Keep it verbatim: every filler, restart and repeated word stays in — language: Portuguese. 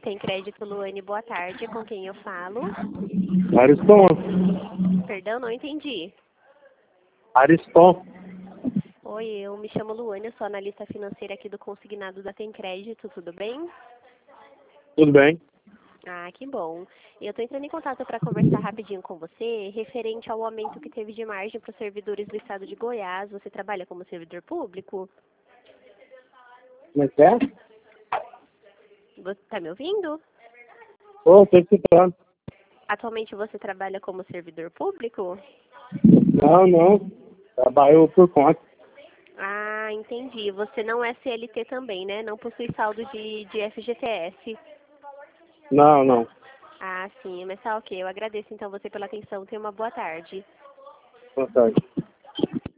Tem Crédito, Luane, boa tarde. Com quem eu falo? Ariston. Perdão, não entendi. Ariston. Oi, eu me chamo Luane, eu sou analista financeira aqui do Consignado da Tem Crédito, tudo bem? Tudo bem? Ah, que bom. Eu estou entrando em contato para conversar rapidinho com você, referente ao aumento que teve de margem para os servidores do estado de Goiás. Você trabalha como servidor público? Como é que é? Você está me ouvindo? Ô, tô escutando. Atualmente você trabalha como servidor público? Não, não. Trabalho por conta. Ah, entendi. Você não é C L T também, né? Não possui saldo de, de F G T S. Não, não. Ah, sim, mas tá ok. Eu agradeço então você pela atenção. Tenha uma boa tarde. Boa tarde.